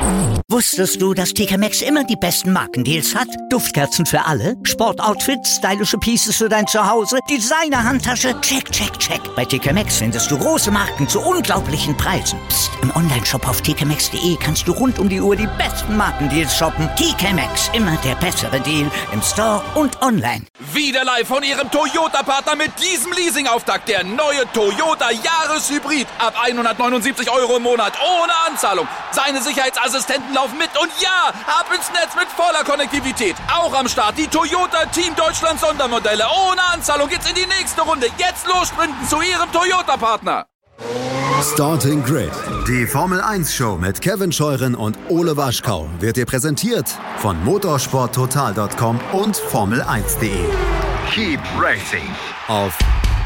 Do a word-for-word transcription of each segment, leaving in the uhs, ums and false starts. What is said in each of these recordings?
Wusstest du, dass T K Maxx immer die besten Markendeals hat? Duftkerzen für alle, Sportoutfits, stylische Pieces für dein Zuhause, Designer-Handtasche, check, check, check. Bei T K Maxx findest du große Marken zu unglaublichen Preisen. Psst. Im Onlineshop auf t k maxx punkt d e kannst du rund um die Uhr die besten Markendeals shoppen. T K Maxx, immer der bessere Deal im Store und online. Wieder live von Ihrem Toyota-Partner mit diesem Leasing-Auftakt. Der neue Toyota Jahreshybrid. Ab hundertneunundsiebzig Euro im Monat. Ohne Anzahlung. Seine Sicherheitsassistenten laufen mit. Und ja, ab ins Netz mit voller Konnektivität. Auch am Start die Toyota Team Deutschland Sondermodelle. Ohne Anzahlung geht's in die nächste Runde. Jetzt los sprinten zu Ihrem Toyota-Partner. Starting Grid, die Formel eins Show mit Kevin Scheuren und Ole Waschkau wird dir präsentiert von motorsport total punkt com und formel eins punkt d e. Keep racing Auf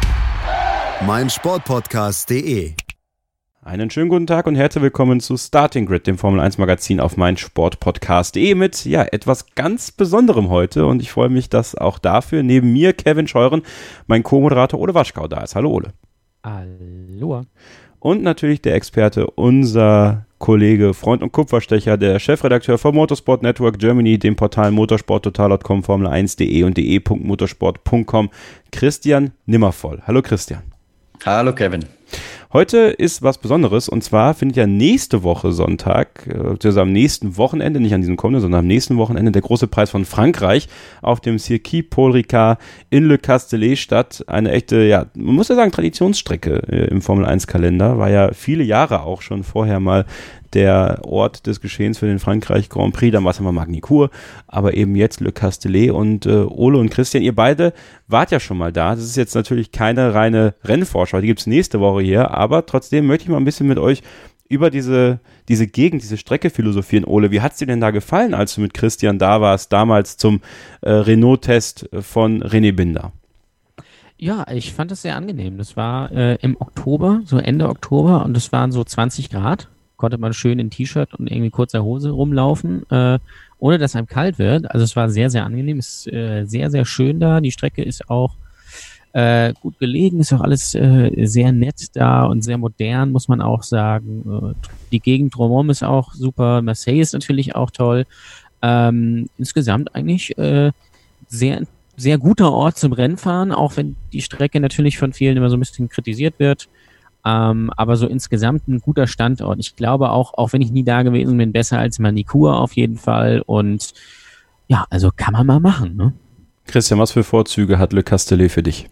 meinsportpodcast punkt d e. Einen schönen guten Tag und herzlich willkommen zu Starting Grid, dem Formel eins Magazin auf meinsportpodcast punkt d e mit ja etwas ganz Besonderem heute, und ich freue mich, dass auch dafür neben mir Kevin Scheuren, mein Co-Moderator Ole Waschkau da ist. Hallo Ole. Hallo. Und natürlich der Experte, unser Kollege, Freund und Kupferstecher, der Chefredakteur von Motorsport Network Germany, dem Portal motorsport total punkt com, formel eins punkt d e und de punkt motorsport punkt com, Christian Nimmervoll. Hallo Christian. Hallo Kevin. Heute ist was Besonderes, und zwar findet ja nächste Woche Sonntag, also am nächsten Wochenende, nicht an diesem kommenden, sondern am nächsten Wochenende der große Preis von Frankreich auf dem Circuit Paul Ricard in Le Castellet statt. Eine echte, ja, man muss ja sagen, Traditionsstrecke äh, im Formel eins Kalender, war ja viele Jahre auch schon vorher mal der Ort des Geschehens für den Frankreich Grand Prix, dann war es immer Magny-Cours, aber eben jetzt Le Castellet. Und äh, Ole und Christian, ihr beide wart ja schon mal da. Das ist jetzt natürlich keine reine Rennvorschau, die gibt es nächste Woche hier, aber trotzdem möchte ich mal ein bisschen mit euch über diese, diese Gegend, diese Strecke philosophieren. Ole, wie hat es dir denn da gefallen, als du mit Christian da warst, damals zum äh, Renault-Test von René Binder? Ja, ich fand das sehr angenehm. Das war äh, im Oktober, so Ende Oktober, und es waren so zwanzig Grad. Konnte man schön in T-Shirt und irgendwie kurzer Hose rumlaufen, äh, ohne dass einem kalt wird. Also es war sehr, sehr angenehm. Es ist äh, sehr, sehr schön da. Die Strecke ist auch äh, gut gelegen, ist auch alles äh, sehr nett da und sehr modern, muss man auch sagen. Äh, die Gegend drumherum ist auch super. Marseille ist natürlich auch toll. Ähm, insgesamt eigentlich äh, sehr, sehr guter Ort zum Rennfahren, auch wenn die Strecke natürlich von vielen immer so ein bisschen kritisiert wird. Ähm, aber so insgesamt ein guter Standort. Ich glaube auch, auch wenn ich nie da gewesen bin, besser als Magny-Cours auf jeden Fall. Und ja, also kann man mal machen, ne? Christian, was für Vorzüge hat Le Castellet für dich?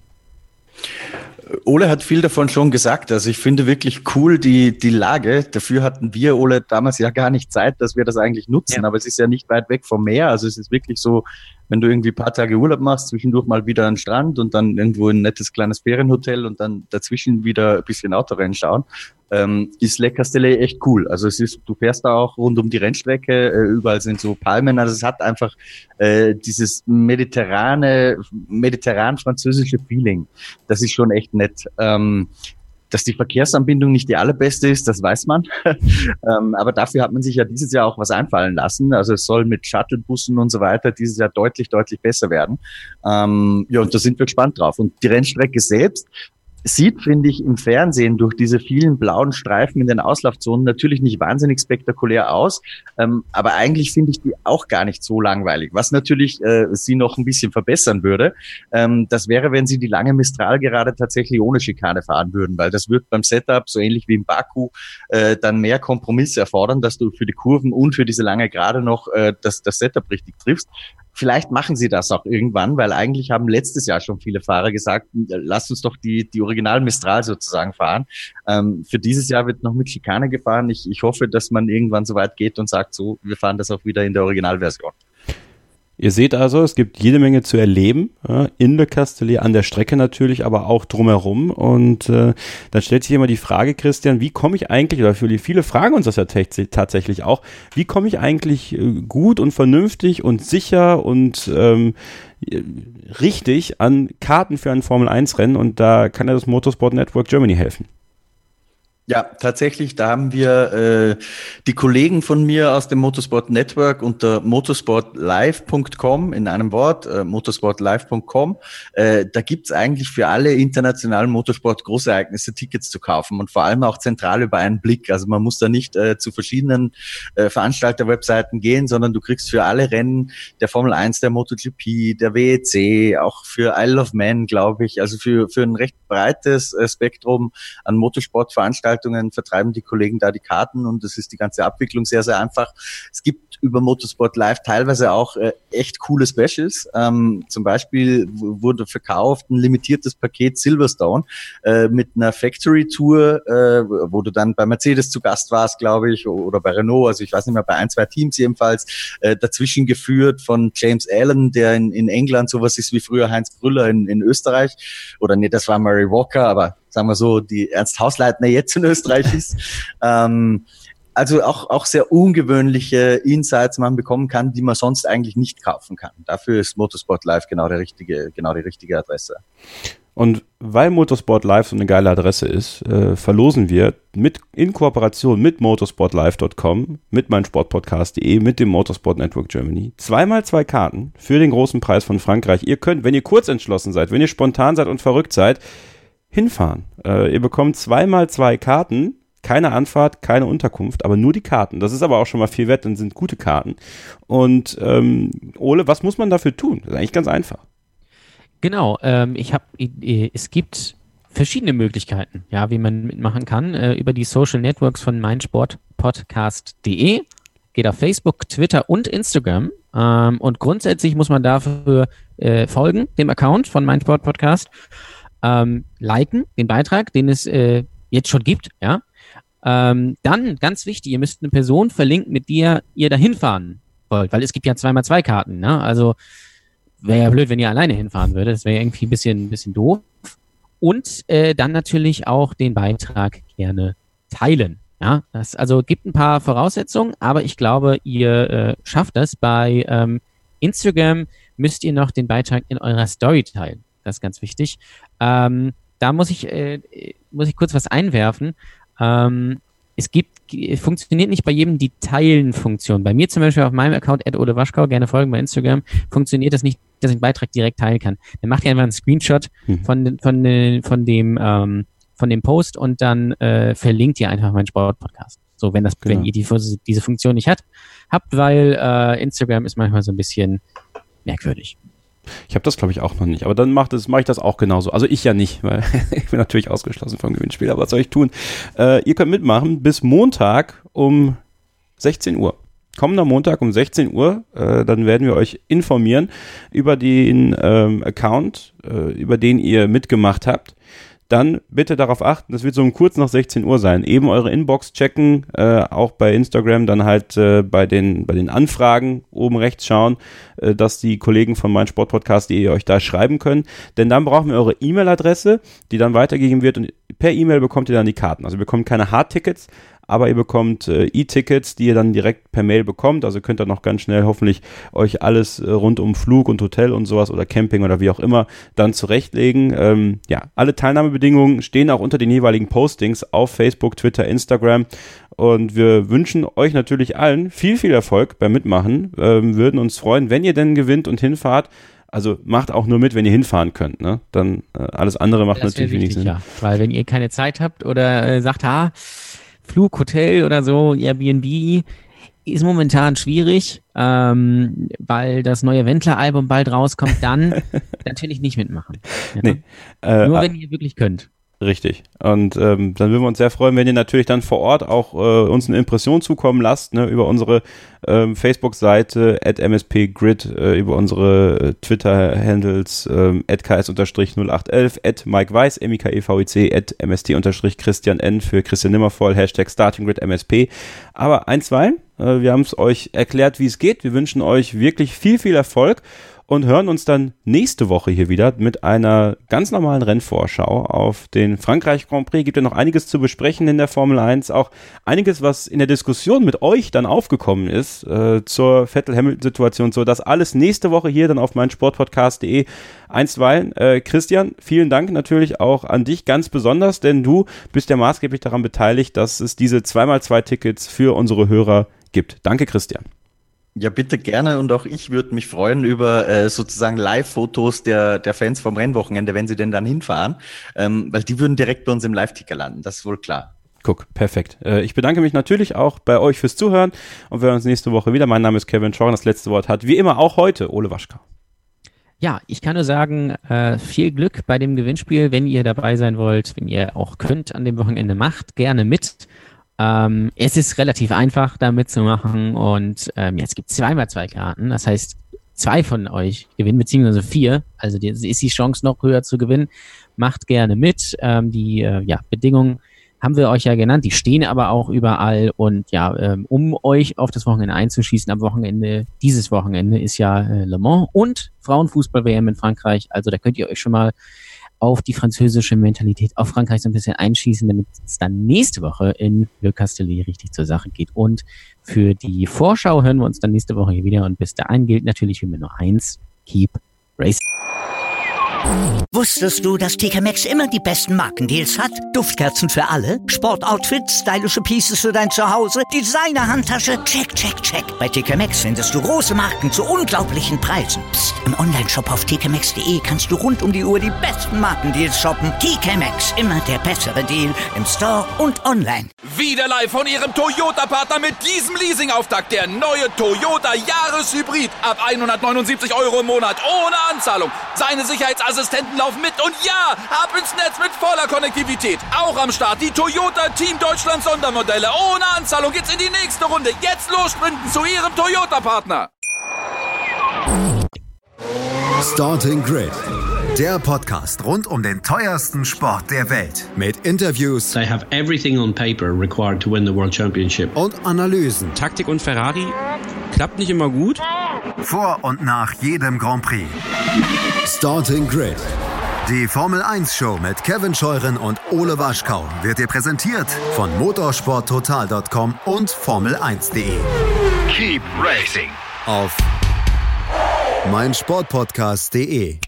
Ole hat viel davon schon gesagt. Also ich finde wirklich cool die, die Lage. Dafür hatten wir, Ole, damals ja gar nicht Zeit, dass wir das eigentlich nutzen. Ja. Aber es ist ja nicht weit weg vom Meer. Also es ist wirklich so, wenn du irgendwie ein paar Tage Urlaub machst, zwischendurch mal wieder an den Strand und dann irgendwo ein nettes kleines Ferienhotel und dann dazwischen wieder ein bisschen Autorennen schauen, ähm, ist Le Castellet echt cool. Also es ist, du fährst da auch rund um die Rennstrecke, äh, überall sind so Palmen. Also es hat einfach äh, dieses mediterrane, mediterran-französische Feeling. Das ist schon echt nett. Ähm, Dass die Verkehrsanbindung nicht die allerbeste ist, das weiß man. ähm, aber dafür hat man sich ja dieses Jahr auch was einfallen lassen. Also es soll mit Shuttlebussen und so weiter dieses Jahr deutlich, deutlich besser werden. Ähm, ja, und da sind wir gespannt drauf. Und die Rennstrecke selbst sieht, finde ich, im Fernsehen durch diese vielen blauen Streifen in den Auslaufzonen natürlich nicht wahnsinnig spektakulär aus, ähm, aber eigentlich finde ich die auch gar nicht so langweilig. Was natürlich äh, sie noch ein bisschen verbessern würde, ähm, das wäre, wenn sie die lange Mistral gerade tatsächlich ohne Schikane fahren würden, weil das wird beim Setup, so ähnlich wie im Baku, äh, dann mehr Kompromisse erfordern, dass du für die Kurven und für diese lange Gerade noch äh, das, das Setup richtig triffst. Vielleicht machen sie das auch irgendwann, weil eigentlich haben letztes Jahr schon viele Fahrer gesagt, lasst uns doch die die Original Mistral sozusagen fahren. Ähm, für dieses Jahr wird noch mit Schikane gefahren. Ich, ich hoffe, dass man irgendwann so weit geht und sagt, so, wir fahren das auch wieder in der Originalversion. Ihr seht also, es gibt jede Menge zu erleben, ja, in Le Castellet, an der Strecke natürlich, aber auch drumherum. Und äh, dann stellt sich immer die Frage, Christian, wie komme ich eigentlich, oder für die viele fragen uns das ja t- tatsächlich auch, wie komme ich eigentlich äh, gut und vernünftig und sicher und ähm, richtig an Karten für ein Formel eins Rennen? Und da kann ja das Motorsport Network Germany helfen. Ja, tatsächlich, da haben wir äh, die Kollegen von mir aus dem Motorsport Network unter motorsportlive punkt com in einem Wort, äh, motorsportlive punkt com. Äh, da gibt's eigentlich für alle internationalen Motorsport-Großereignisse Tickets zu kaufen und vor allem auch zentral über einen Blick. Also man muss da nicht äh, zu verschiedenen äh, Veranstalter-Webseiten gehen, sondern du kriegst für alle Rennen der Formel eins, der MotoGP, der W E C, auch für Isle of Man, glaube ich, also für für ein recht breites äh, Spektrum an Motorsportveranstaltungen vertreiben die Kollegen da die Karten und es ist die ganze Abwicklung sehr, sehr einfach. Es gibt über Motorsport Live teilweise auch äh, echt coole Specials. Ähm, zum Beispiel w- wurde verkauft ein limitiertes Paket Silverstone äh, mit einer Factory-Tour, äh, wo du dann bei Mercedes zu Gast warst, glaube ich, oder bei Renault, also ich weiß nicht mehr, bei ein, zwei Teams jedenfalls, äh, dazwischen geführt von James Allen, der in, in England sowas ist wie früher Heinz Brüller in, in Österreich. Oder nee, das war Murray Walker, aber sagen wir so, die Ernst Hausleitner jetzt in Österreich ist. ähm, also auch, auch sehr ungewöhnliche Insights man bekommen kann, die man sonst eigentlich nicht kaufen kann. Dafür ist Motorsport Live genau der richtige, genau die richtige Adresse. Und weil Motorsport Live so eine geile Adresse ist, äh, verlosen wir mit, in Kooperation mit motorsportlive punkt com, mit meinsportpodcast punkt de, mit dem Motorsport Network Germany, zweimal zwei Karten für den großen Preis von Frankreich. Ihr könnt, wenn ihr kurz entschlossen seid, wenn ihr spontan seid und verrückt seid, hinfahren. Äh, ihr bekommt zweimal zwei Karten, keine Anfahrt, keine Unterkunft, aber nur die Karten. Das ist aber auch schon mal viel wert, dann sind gute Karten. Und ähm, Ole, was muss man dafür tun? Das ist eigentlich ganz einfach. Genau, ähm, ich habe, es gibt verschiedene Möglichkeiten, ja, wie man mitmachen kann, äh, über die Social Networks von meinsportpodcast punkt de. Geht auf Facebook, Twitter und Instagram. Ähm, und grundsätzlich muss man dafür äh, folgen, dem Account von meinsportpodcast. Ähm, liken, den Beitrag, den es äh, jetzt schon gibt, ja. Ähm, dann, ganz wichtig, ihr müsst eine Person verlinken, mit der ihr da hinfahren wollt, weil es gibt ja zweimal zwei Karten, ne? Also wäre ja blöd, wenn ihr alleine hinfahren würdet, das wäre ja irgendwie ein bisschen, ein bisschen doof. Und äh, dann natürlich auch den Beitrag gerne teilen, ja. Das also gibt ein paar Voraussetzungen, aber ich glaube, ihr äh, schafft das. Bei ähm, Instagram müsst ihr noch den Beitrag in eurer Story teilen. Das ist ganz wichtig. Ähm, da muss ich, äh, muss ich kurz was einwerfen. Ähm, es gibt, funktioniert nicht bei jedem die Teilen-Funktion. Bei mir zum Beispiel auf meinem Account, at Ole Waschkau, gerne folgen bei Instagram, funktioniert das nicht, dass ich einen Beitrag direkt teilen kann. Dann macht ihr einfach einen Screenshot mhm. von, von, von, dem, ähm, von dem Post und dann äh, verlinkt ihr einfach meinen Sportpodcast. So, wenn das, genau. wenn ihr die, diese Funktion nicht hat, habt, weil äh, Instagram ist manchmal so ein bisschen merkwürdig. Ich habe das, glaube ich, auch noch nicht. Aber dann mache mach ich das auch genauso. Also ich ja nicht, weil ich bin natürlich ausgeschlossen vom Gewinnspiel. Aber was soll ich tun? Äh, ihr könnt mitmachen bis Montag um sechzehn Uhr. Kommender Montag um sechzehn Uhr. Äh, dann werden wir euch informieren über den ähm, Account, äh, über den ihr mitgemacht habt. Dann bitte darauf achten, das wird so um kurz nach sechzehn Uhr sein. Eben eure Inbox checken, äh, auch bei Instagram, dann halt äh, bei den bei den Anfragen oben rechts schauen, äh, dass die Kollegen von meinsportpodcast punkt de euch da schreiben können. Denn dann brauchen wir eure E-Mail-Adresse, die dann weitergegeben wird und per E-Mail bekommt ihr dann die Karten. Also ihr bekommt keine Hardtickets, aber ihr bekommt äh, E-Tickets, die ihr dann direkt per Mail bekommt. Also könnt ihr noch ganz schnell hoffentlich euch alles äh, rund um Flug und Hotel und sowas oder Camping oder wie auch immer dann zurechtlegen. Ähm, ja, alle Teilnahmebedingungen stehen auch unter den jeweiligen Postings auf Facebook, Twitter, Instagram. Und wir wünschen euch natürlich allen viel, viel Erfolg beim Mitmachen. Ähm, würden uns freuen, wenn ihr denn gewinnt und hinfahrt. Also macht auch nur mit, wenn ihr hinfahren könnt, ne? Dann äh, alles andere macht das natürlich wenig Sinn. Ja, weil wenn ihr keine Zeit habt oder äh, sagt, ha, Flug, Hotel oder so, Airbnb, ist momentan schwierig, ähm, weil das neue Wendler-Album bald rauskommt, dann natürlich nicht mitmachen. Ja? Nee, äh, Nur wenn ihr wirklich könnt. Richtig. Und ähm, dann würden wir uns sehr freuen, wenn ihr natürlich dann vor Ort auch äh, uns eine Impression zukommen lasst, ne, über unsere ähm, Facebook-Seite at m s p grid, äh, über unsere äh, Twitter-Handles ähm, at k s null acht eins eins, at Mike Weiss, M I K E V I C, at m s t Christian N für Christian Nimmervoll, Hashtag StartingGrid M S P. Aber einstweilen, äh, wir haben es euch erklärt, wie es geht. Wir wünschen euch wirklich viel, viel Erfolg. und hören uns dann nächste Woche hier wieder mit einer ganz normalen Rennvorschau auf den Frankreich Grand Prix. Gibt ja noch einiges zu besprechen in der Formel eins, auch einiges, was in der Diskussion mit euch dann aufgekommen ist äh, zur Vettel-Hamilton-Situation, so das alles nächste Woche hier dann auf meinsportpodcast punkt de. Einstweilen, äh, Christian, vielen Dank natürlich auch an dich ganz besonders, denn du bist ja maßgeblich daran beteiligt, dass es diese zwei mal zwei Tickets für unsere Hörer gibt. Danke, Christian. Ja, bitte gerne, und auch ich würde mich freuen über äh, sozusagen Live-Fotos der der Fans vom Rennwochenende, wenn sie denn dann hinfahren, ähm, weil die würden direkt bei uns im Live-Ticker landen, das ist wohl klar. Guck, perfekt. Äh, ich bedanke mich natürlich auch bei euch fürs Zuhören und wir hören uns nächste Woche wieder. Mein Name ist Kevin Scheuren, das letzte Wort hat wie immer auch heute Ole Waschkau. Ja, ich kann nur sagen, äh, viel Glück bei dem Gewinnspiel, wenn ihr dabei sein wollt, wenn ihr auch könnt an dem Wochenende, macht gerne mit. Ähm, es ist relativ einfach, da mitzumachen und ähm, ja, es gibt zweimal zwei Karten, das heißt, zwei von euch gewinnen, beziehungsweise vier, also die, ist die Chance noch höher zu gewinnen. Macht gerne mit, ähm, die äh, ja, Bedingungen haben wir euch ja genannt, die stehen aber auch überall und ja, ähm, um euch auf das Wochenende einzuschießen, am Wochenende, dieses Wochenende ist ja äh, Le Mans und Frauenfußball-W M in Frankreich, also da könnt ihr euch schon mal auf die französische Mentalität, auf Frankreich so ein bisschen einschießen, damit es dann nächste Woche in Le Castellet richtig zur Sache geht. Und für die Vorschau hören wir uns dann nächste Woche hier wieder und bis dahin gilt natürlich wie immer nur eins, keep racing. Wusstest du, dass T K Maxx immer die besten Markendeals hat? Duftkerzen für alle, Sportoutfits, stylische Pieces für dein Zuhause, Designer-Handtasche, check, check, check. Bei T K Maxx findest du große Marken zu unglaublichen Preisen. Psst. Im Onlineshop auf t k maxx punkt de kannst du rund um die Uhr die besten Markendeals shoppen. T K Maxx, immer der bessere Deal im Store und online. Wieder live von ihrem Toyota-Partner mit diesem Leasing-Auftakt. Der neue Toyota Jahreshybrid. Ab hundertneunundsiebzig Euro im Monat ohne Anzahlung. Seine Sicherheitsassistenten laufen mit und ja, ab ins Netz mit voller Konnektivität. Auch am Start die Toyota Team Deutschland Sondermodelle. Ohne Anzahlung geht's in die nächste Runde. Jetzt los sprinten zu ihrem Toyota-Partner. Starting Grid, der Podcast rund um den teuersten Sport der Welt. Mit Interviews. They have everything on paper required to win the World Championship. Und Analysen. Taktik und Ferrari klappt nicht immer gut. Vor und nach jedem Grand Prix. Starting Grid, die Formel eins Show mit Kevin Scheuren und Ole Waschkau wird dir präsentiert von motorsport total punkt com und formel eins punkt de. Keep racing. Auf meinsportpodcast punkt de.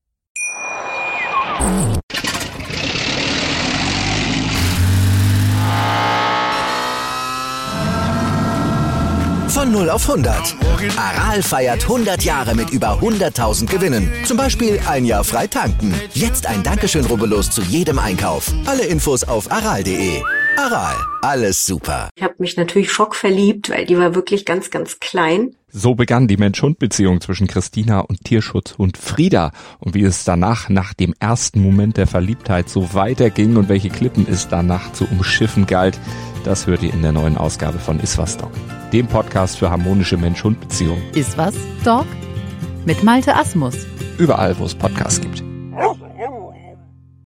Von null auf hundert. Aral feiert hundert Jahre mit über hunderttausend Gewinnen. Zum Beispiel ein Jahr frei tanken. Jetzt ein Dankeschön, rubbellos zu jedem Einkauf. Alle Infos auf aral punkt de. Aral, alles super. Ich habe mich natürlich schockverliebt, weil die war wirklich ganz, ganz klein. So begann die Mensch-Hund-Beziehung zwischen Christina und Tierschutzhund Frieda. Und wie es danach, nach dem ersten Moment der Verliebtheit, so weiterging und welche Klippen es danach zu umschiffen galt, das hört ihr in der neuen Ausgabe von Iswas Dog, dem Podcast für harmonische Mensch-Hund-Beziehungen. Iswas Dog mit Malte Asmus. Überall, wo es Podcasts gibt.